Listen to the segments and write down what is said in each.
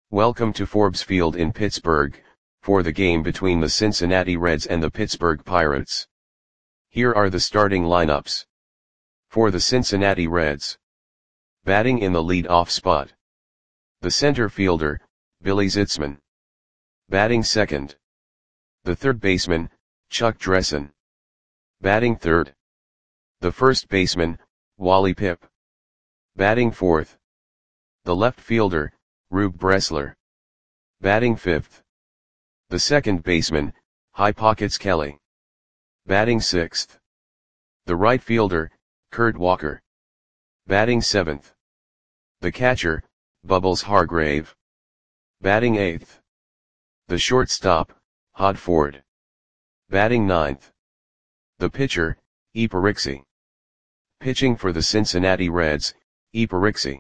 Welcome to Forbes Field in Pittsburgh, for the game between the Cincinnati Reds and the Pittsburgh Pirates. Here are the starting lineups. For the Cincinnati Reds. Batting in the lead-off spot. The center fielder, Billy Zitzman. Batting second. The third baseman, Chuck Dressen. Batting third. The first baseman, Wally Pipp. Batting fourth. The left fielder, Rube Bressler. Batting fifth. The second baseman, High Pockets Kelly. Batting sixth. The right fielder, Kurt Walker. Batting seventh. The catcher, Bubbles Hargrave. Batting eighth. The shortstop, Hod Ford. Batting ninth. The pitcher, E. Pariksi. Pitching for the Cincinnati Reds, E. Pariksi.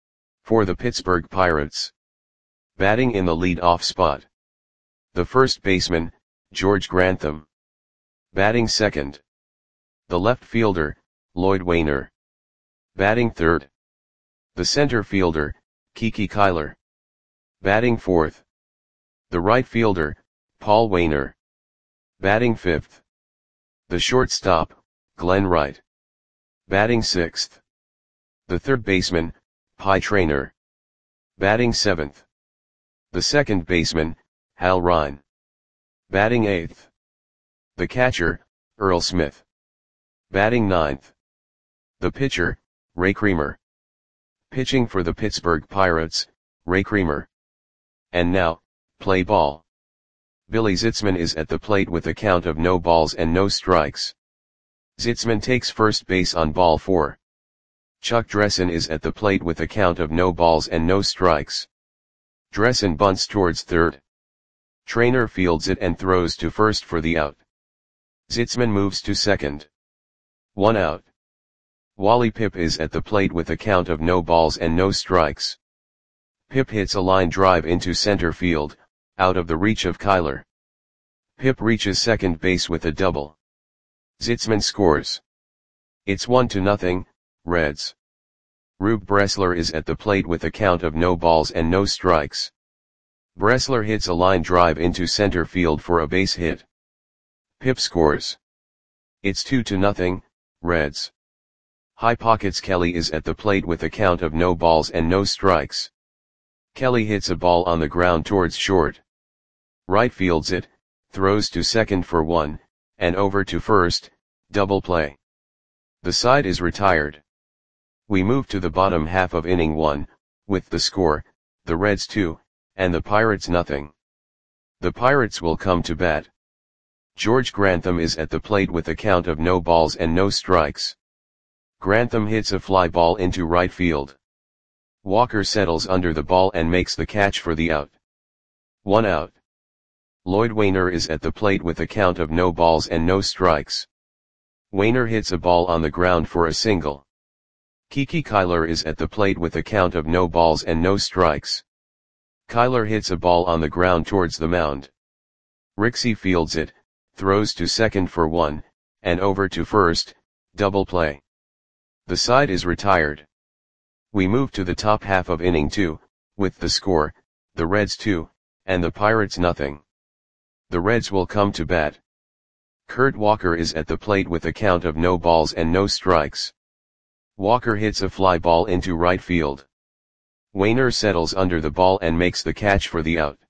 For the Pittsburgh Pirates. Batting in the lead-off spot. The first baseman, George Grantham. Batting second. The left fielder, Lloyd Wainer. Batting third. The center fielder, Kiki Kyler. Batting fourth. The right fielder, Paul Wainer. Batting fifth. The shortstop, Glenn Wright. Batting sixth. The third baseman, Pie Traynor. Batting seventh. The second baseman, Hal Ryan. Batting eighth. The catcher, Earl Smith. Batting ninth. The pitcher, Ray Creamer. Pitching for the Pittsburgh Pirates, Ray Creamer. And now, play ball. Billy Zitzman is at the plate with a count of no balls and no strikes. Zitzman takes first base on ball 4. Chuck Dressen is at the plate with a count of no balls and no strikes. Dressen bunts towards third. Traynor fields it and throws to first for the out. Zitzman moves to second. 1 out. Wally Pipp is at the plate with a count of no balls and no strikes. Pipp hits a line drive into center field, out of the reach of Kyler. Pipp reaches second base with a double. Zitzman scores. It's 1-0, Reds. Rube Bressler is at the plate with a count of no balls and no strikes. Bressler hits a line drive into center field for a base hit. Pipp scores. It's 2-0, Reds. High Pockets Kelly is at the plate with a count of no balls and no strikes. Kelly hits a ball on the ground towards short. Wright fields it, throws to second for 1, and over to first, double play. The side is retired. We move to the bottom half of inning 1, with the score, the Reds 2, and the Pirates nothing. The Pirates will come to bat. George Grantham is at the plate with a count of no balls and no strikes. Grantham hits a fly ball into right field. Walker settles under the ball and makes the catch for the out. 1 out. Lloyd Wainer is at the plate with a count of no balls and no strikes. Wainer hits a ball on the ground for a single. Kiki Kyler is at the plate with a count of no balls and no strikes. Kyler hits a ball on the ground towards the mound. Rixey fields it, throws to second for 1, and over to first, double play. The side is retired. We move to the top half of inning 2, with the score, the Reds 2, and the Pirates nothing. The Reds will come to bat. Kurt Walker is at the plate with a count of no balls and no strikes. Walker hits a fly ball into right field. Wainer settles under the ball and makes the catch for the out.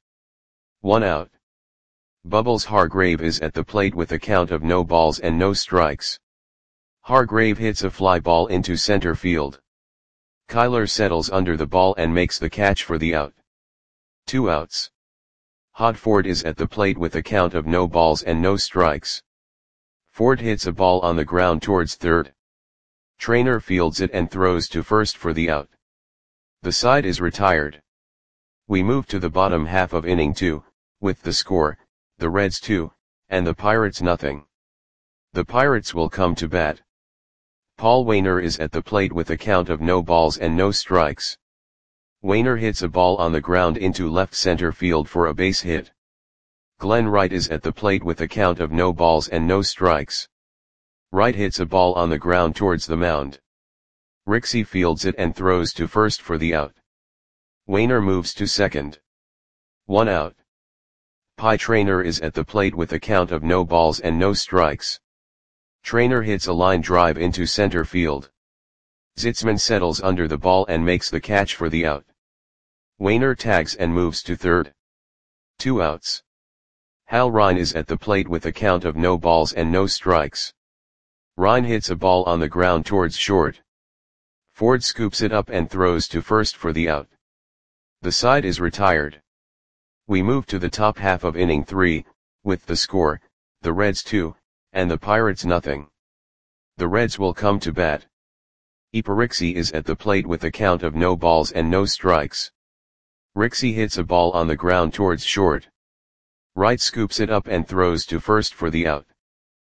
1 out. Bubbles Hargrave is at the plate with a count of no balls and no strikes. Hargrave hits a fly ball into center field. Kyler settles under the ball and makes the catch for the out. 2 outs. Hod Ford is at the plate with a count of no balls and no strikes. Ford hits a ball on the ground towards third. Traynor fields it and throws to first for the out. The side is retired. We move to the bottom half of inning 2, with the score, the Reds 2, and the Pirates nothing. The Pirates will come to bat. Paul Wainer is at the plate with a count of no balls and no strikes. Wainer hits a ball on the ground into left center field for a base hit. Glenn Wright is at the plate with a count of no balls and no strikes. Wright hits a ball on the ground towards the mound. Rixey fields it and throws to first for the out. Wainer moves to second. 1 out. Pie Trainer is at the plate with a count of no balls and no strikes. Trainer hits a line drive into center field. Zitzman settles under the ball and makes the catch for the out. Wainer tags and moves to third. 2 outs. Hal Rine is at the plate with a count of no balls and no strikes. Rine hits a ball on the ground towards short. Ford scoops it up and throws to first for the out. The side is retired. We move to the top half of inning 3, with the score, the Reds 2, and the Pirates nothing. The Reds will come to bat. Iparixi is at the plate with a count of no balls and no strikes. Rixi hits a ball on the ground towards short. Wright scoops it up and throws to first for the out.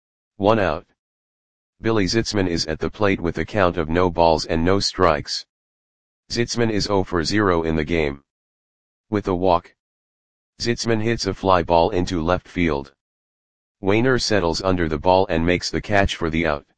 1 out. Billy Zitzman is at the plate with a count of no balls and no strikes. Zitzman is 0 for 0 in the game. With a walk, Zitzman hits a fly ball into left field. Wainer settles under the ball and makes the catch for the out.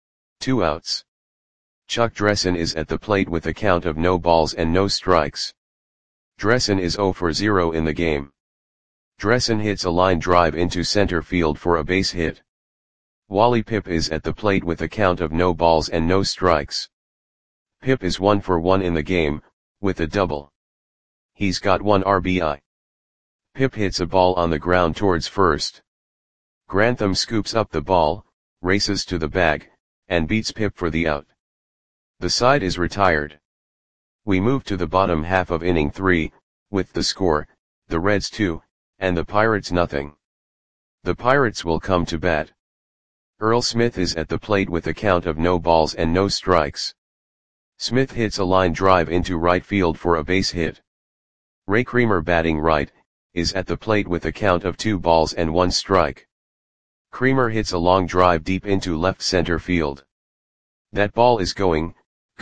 2 outs. Chuck Dressen is at the plate with a count of no balls and no strikes. Dressen is 0 for 0 in the game. Dressen hits a line drive into center field for a base hit. Wally Pipp is at the plate with a count of no balls and no strikes. Pipp is 1 for 1 in the game, with a double. He's got 1 RBI. Pipp hits a ball on the ground towards first. Grantham scoops up the ball, races to the bag, and beats Pipp for the out. The side is retired. We move to the bottom half of inning 3, with the score, the Reds 2, and the Pirates nothing. The Pirates will come to bat. Earl Smith is at the plate with a count of no balls and no strikes. Smith hits a line drive into right field for a base hit. Ray Creamer, batting right, is at the plate with a count of 2 balls and 1 strike. Creamer hits a long drive deep into left center field. That ball is gone.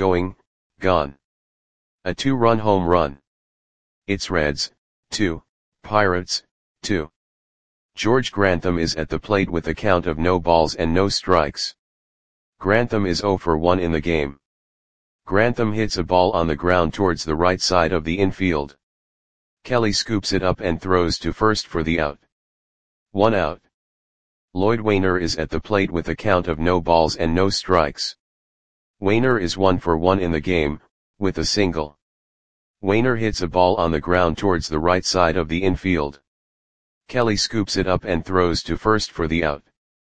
A 2-run home run. It's Reds 2, Pirates 2. George Grantham is at the plate with a count of no balls and no strikes. Grantham is 0 for 1 in the game. Grantham hits a ball on the ground towards the right side of the infield. Kelly scoops it up and throws to first for the out. 1 out. Lloyd Wainer is at the plate with a count of no balls and no strikes. Wainer is 1 for 1 in the game, with a single. Wainer hits a ball on the ground towards the right side of the infield. Kelly scoops it up and throws to first for the out.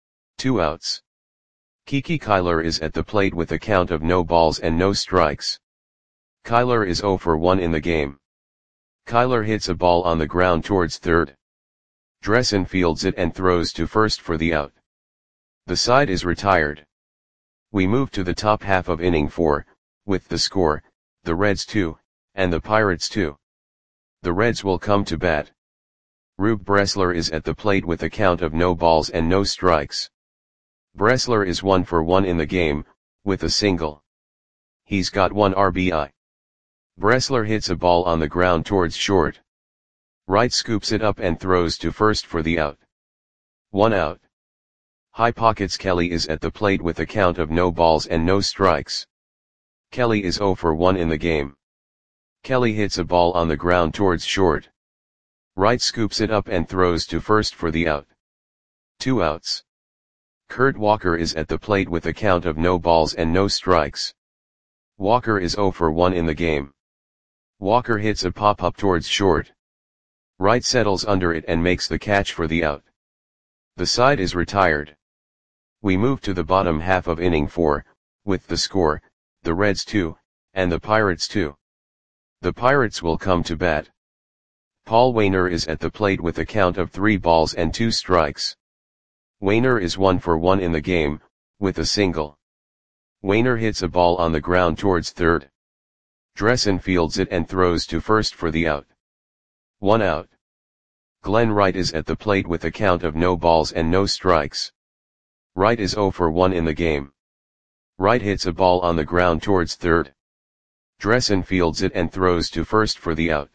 2 outs. Kiki Kyler is at the plate with a count of no balls and no strikes. Kyler is 0 for 1 in the game. Kyler hits a ball on the ground towards third. Dressen fields it and throws to first for the out. The side is retired. We move to the top half of inning 4, with the score, the Reds 2, and the Pirates 2. The Reds will come to bat. Rube Bressler is at the plate with a count of no balls and no strikes. Bressler is 1 for 1 in the game, with a single. He's got 1 RBI. Bressler hits a ball on the ground towards short. Wright scoops it up and throws to first for the out. 1 out. High Pockets Kelly is at the plate with a count of no balls and no strikes. Kelly is 0 for 1 in the game. Kelly hits a ball on the ground towards short. Wright scoops it up and throws to first for the out. 2 outs. Kurt Walker is at the plate with a count of no balls and no strikes. Walker is 0 for 1 in the game. Walker hits a pop-up towards short. Wright settles under it and makes the catch for the out. The side is retired. We move to the bottom half of inning 4, with the score, the Reds 2, and the Pirates 2. The Pirates will come to bat. Paul Wainer is at the plate with a count of 3 balls and 2 strikes. Wainer is 1 for 1 in the game, with a single. Wainer hits a ball on the ground towards third. Dressen fields it and throws to first for the out. 1 out. Glenn Wright is at the plate with a count of no balls and no strikes. Wright is 0 for 1 in the game. Wright hits a ball on the ground towards third. Dressen fields it and throws to first for the out.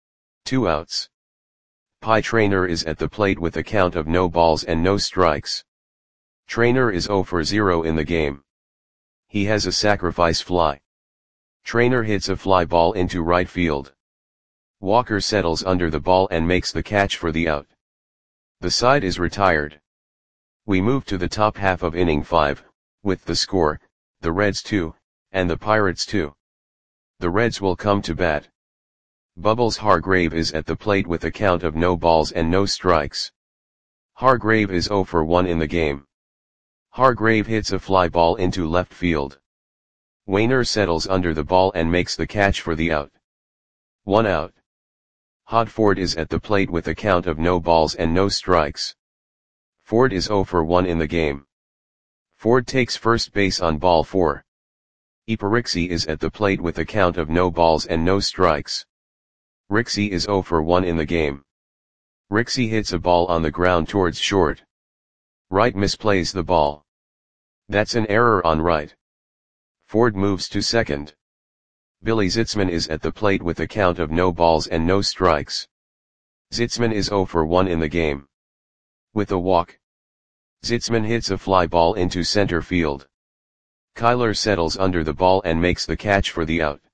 2 outs. Pie Trainer is at the plate with a count of no balls and no strikes. Trainer is 0 for 0 in the game. He has a sacrifice fly. Trainer hits a fly ball into right field. Walker settles under the ball and makes the catch for the out. The side is retired. We move to the top half of inning 5, with the score, the Reds 2, and the Pirates 2. The Reds will come to bat. Bubbles Hargrave is at the plate with a count of no balls and no strikes. Hargrave is 0 for 1 in the game. Hargrave hits a fly ball into left field. Wainer settles under the ball and makes the catch for the out. 1 out. Hodford is at the plate with a count of no balls and no strikes. Ford is 0 for 1 in the game. Ford takes first base on ball 4. Iparixi is at the plate with a count of no balls and no strikes. Rixey is 0 for 1 in the game. Rixey hits a ball on the ground towards short. Wright misplays the ball. That's an error on Wright. Ford moves to second. Billy Zitzman is at the plate with a count of no balls and no strikes. Zitzman is 0 for 1 in the game. With a walk, Zitzman hits a fly ball into center field. Kyler settles under the ball and makes the catch for the out.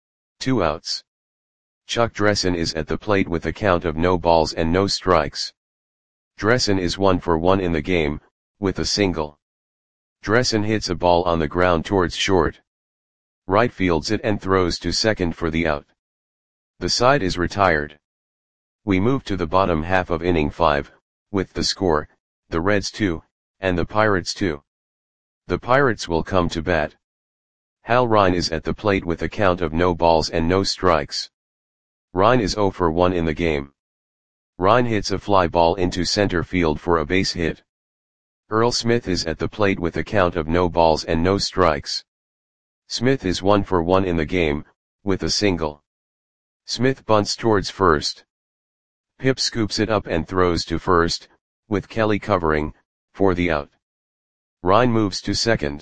2 outs. Chuck Dressen is at the plate with a count of no balls and no strikes. Dressen is 1 for 1 in the game, with a single. Dressen hits a ball on the ground towards short. Wright fields it and throws to second for the out. The side is retired. We move to the bottom half of inning 5, with the score, the Reds 2, and the Pirates 2. The Pirates will come to bat. Hal Rine is at the plate with a count of no balls and no strikes. Rine is 0 for 1 in the game. Rine hits a fly ball into center field for a base hit. Earl Smith is at the plate with a count of no balls and no strikes. Smith is 1 for 1 in the game, with a single. Smith bunts towards first. Pip scoops it up and throws to first, with Kelly covering, for the out. Rine moves to second.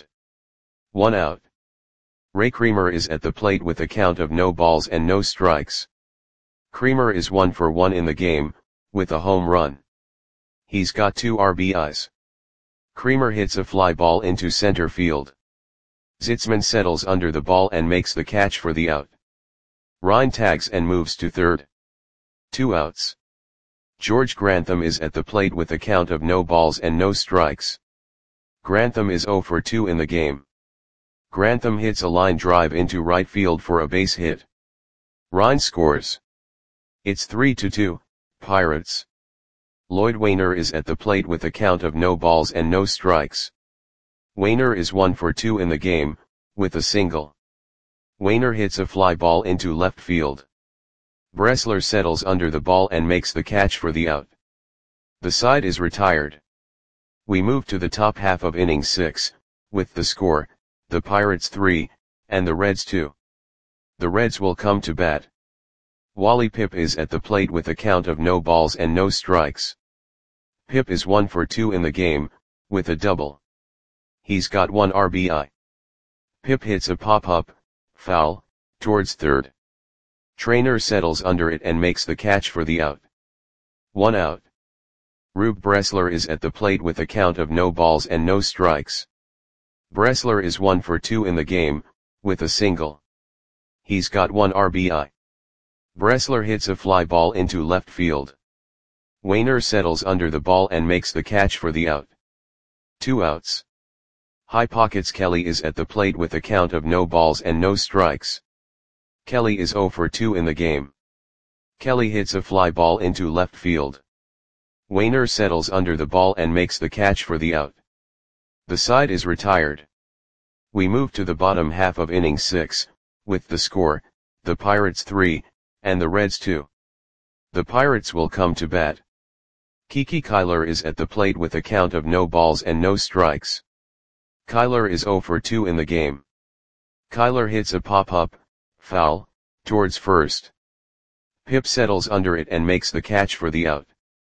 1 out. Ray Creamer is at the plate with a count of no balls and no strikes. Creamer is 1 for 1 in the game, with a home run. He's got 2 RBIs. Creamer hits a fly ball into center field. Zitzman settles under the ball and makes the catch for the out. Rine tags and moves to third. 2 outs. George Grantham is at the plate with a count of no balls and no strikes. Grantham is 0 for 2 in the game. Grantham hits a line drive into right field for a base hit. Rine scores. It's 3-2, Pirates. Lloyd Wainer is at the plate with a count of no balls and no strikes. Wainer is 1 for 2 in the game, with a single. Wainer hits a fly ball into left field. Bressler settles under the ball and makes the catch for the out. The side is retired. We move to the top half of inning 6, with the score, the Pirates 3, and the Reds 2. The Reds will come to bat. Wally Pipp is at the plate with a count of no balls and no strikes. Pipp is 1 for 2 in the game, with a double. He's got 1 RBI. Pipp hits a pop-up, foul, towards third. Trainer settles under it and makes the catch for the out. 1 out. Rube Bressler is at the plate with a count of no balls and no strikes. Bressler is 1 for 2 in the game, with a single. He's got 1 RBI. Bressler hits a fly ball into left field. Wainer settles under the ball and makes the catch for the out. 2 outs. High Pockets Kelly is at the plate with a count of no balls and no strikes. Kelly is 0 for 2 in the game. Kelly hits a fly ball into left field. Wainer settles under the ball and makes the catch for the out. The side is retired. We move to the bottom half of inning 6, with the score, the Pirates 3, and the Reds 2. The Pirates will come to bat. Kiki Kyler is at the plate with a count of no balls and no strikes. Kyler is 0 for 2 in the game. Kyler hits a pop-up, foul, towards first. Pipp settles under it and makes the catch for the out.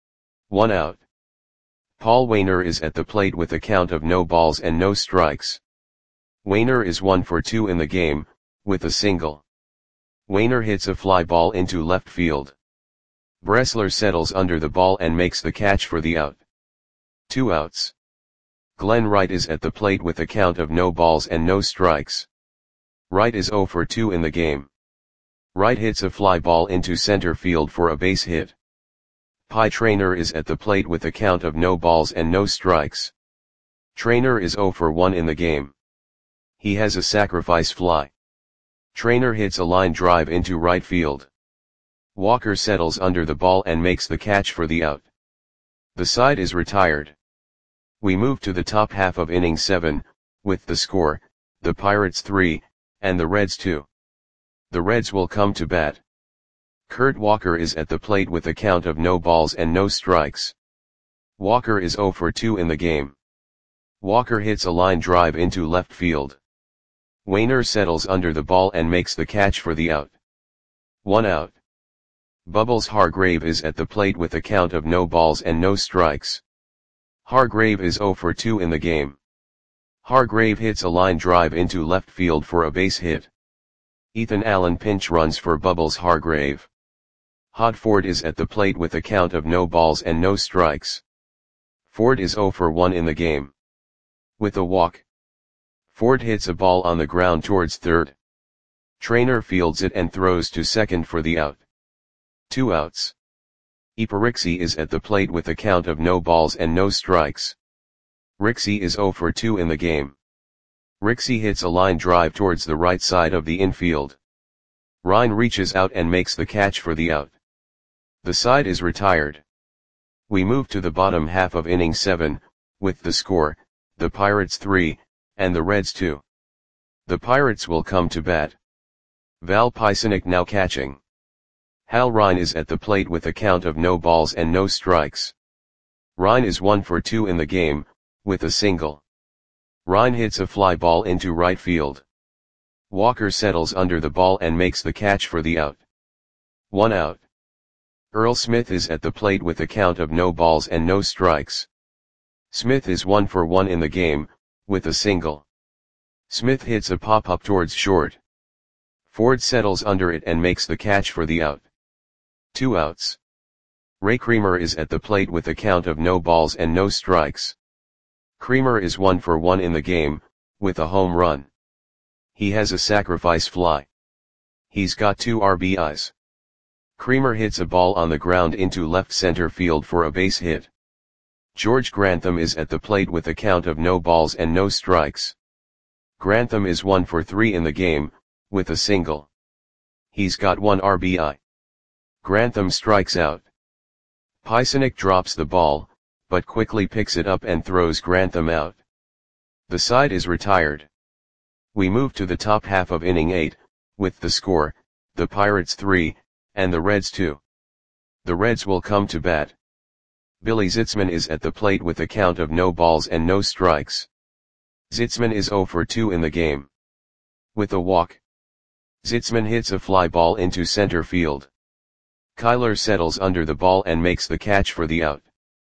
1 out. Paul Wainer is at the plate with a count of no balls and no strikes. Wainer is 1 for 2 in the game, with a single. Wainer hits a fly ball into left field. Bressler settles under the ball and makes the catch for the out. 2 outs. Glenn Wright is at the plate with a count of no balls and no strikes. Wright is 0 for 2 in the game. Right hits a fly ball into center field for a base hit. Pie Trainer is at the plate with a count of no balls and no strikes. Trainer is 0 for 1 in the game. He has a sacrifice fly. Trainer hits a line drive into right field. Walker settles under the ball and makes the catch for the out. The side is retired. We move to the top half of inning 7, with the score, the Pirates 3, and the Reds 2. The Reds will come to bat. Kurt Walker is at the plate with a count of no balls and no strikes. Walker is 0 for 2 in the game. Walker hits a line drive into left field. Wainer settles under the ball and makes the catch for the out. 1 out. Bubbles Hargrave is at the plate with a count of no balls and no strikes. Hargrave is 0 for 2 in the game. Hargrave hits a line drive into left field for a base hit. Ethan Allen pinch runs for Bubbles Hargrave. Hod Ford is at the plate with a count of no balls and no strikes. Ford is 0 for 1 in the game. With a walk, Ford hits a ball on the ground towards third. Trainer fields it and throws to second for the out. 2 outs. Rixey is at the plate with a count of no balls and no strikes. Rixey is 0 for 2 in the game. Rixey hits a line drive towards the right side of the infield. Ryan reaches out and makes the catch for the out. The side is retired. We move to the bottom half of inning 7, with the score, the Pirates 3, and the Reds 2. The Pirates will come to bat. Val Pisanic now catching. Hal Ryan is at the plate with a count of no balls and no strikes. Ryan is 1 for 2 in the game, with a single. Ryan hits a fly ball into right field. Walker settles under the ball and makes the catch for the out. 1 out. Earl Smith is at the plate with a count of no balls and no strikes. Smith is 1 for 1 in the game, with a single. Smith hits a pop-up towards short. Ford settles under it and makes the catch for the out. 2 outs. Ray Creamer is at the plate with a count of no balls and no strikes. Creamer is 1 for 1 in the game, with a home run. He has a sacrifice fly. He's got 2 RBIs. Creamer hits a ball on the ground into left center field for a base hit. George Grantham is at the plate with a count of no balls and no strikes. Grantham is 1 for 3 in the game, with a single. He's got 1 RBI. Grantham strikes out. Pisanic drops the ball, but quickly picks it up and throws Grantham out. The side is retired. We move to the top half of inning 8, with the score, the Pirates 3, and the Reds 2. The Reds will come to bat. Billy Zitzman is at the plate with a count of no balls and no strikes. Zitzman is 0 for 2 in the game. With a walk, Zitzman hits a fly ball into center field. Kyler settles under the ball and makes the catch for the out.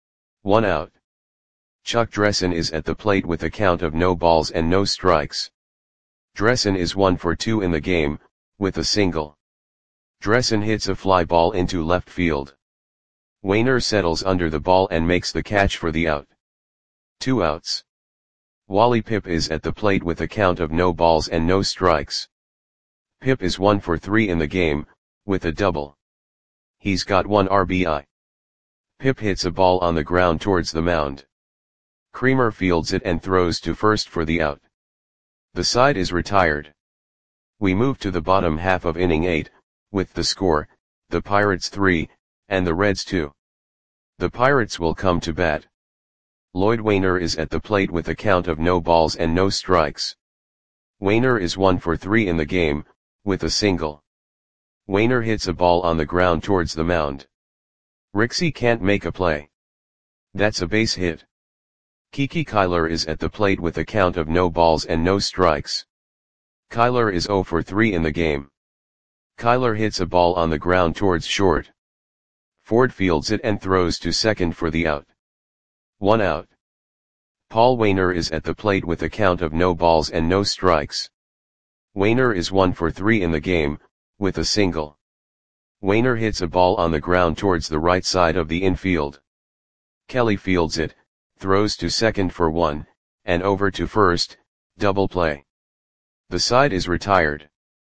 1 out. Chuck Dressen is at the plate with a count of no balls and no strikes. Dressen is 1 for 2 in the game, with a single. Dressen hits a fly ball into left field. Wainer settles under the ball and makes the catch for the out. 2 outs. Wally Pipp is at the plate with a count of no balls and no strikes. Pipp is 1 for 3 in the game, with a double. He's got 1 RBI. Pipp hits a ball on the ground towards the mound. Creamer fields it and throws to first for the out. The side is retired. We move to the bottom half of inning 8, with the score, the Pirates 3, and the Reds 2. The Pirates will come to bat. Lloyd Wainer is at the plate with a count of no balls and no strikes. Wainer is 1 for 3 in the game, with a single. Wainer hits a ball on the ground towards the mound. Rixey can't make a play. That's a base hit. Kiki Kyler is at the plate with a count of no balls and no strikes. Kyler is 0 for 3 in the game. Kyler hits a ball on the ground towards short. Ford fields it and throws to second for the out. 1 out. Paul Wainer is at the plate with a count of no balls and no strikes. Wainer is 1 for 3 in the game, with a single. Wainer hits a ball on the ground towards the right side of the infield. Kelly fields it, throws to second for 1, and over to first, double play. The side is retired.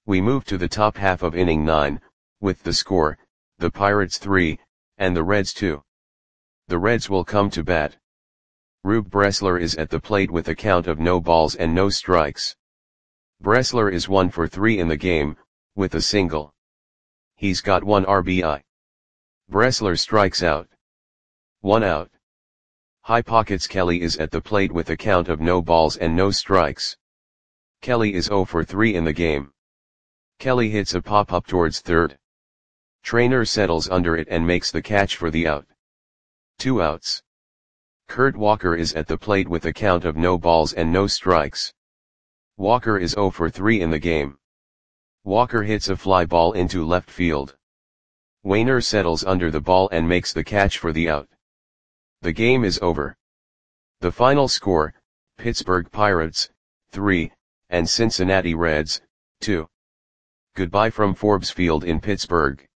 We move to the top half of inning 9, with the score, the Pirates 3, and the Reds 2. The Reds will come to bat. Rube Bressler is at the plate with a count of no balls and no strikes. Bressler is 1 for 3 in the game, with a single. He's got 1 RBI. Bressler strikes out. 1 out. High Pockets Kelly is at the plate with a count of no balls and no strikes. Kelly is 0 for 3 in the game. Kelly hits a pop-up towards third. Trainer settles under it and makes the catch for the out. 2 outs. Kurt Walker is at the plate with a count of no balls and no strikes. Walker is 0 for 3 in the game. Walker hits a fly ball into left field. Wainer settles under the ball and makes the catch for the out. The game is over. The final score, Pittsburgh Pirates, 3, and Cincinnati Reds, 2. Goodbye from Forbes Field in Pittsburgh.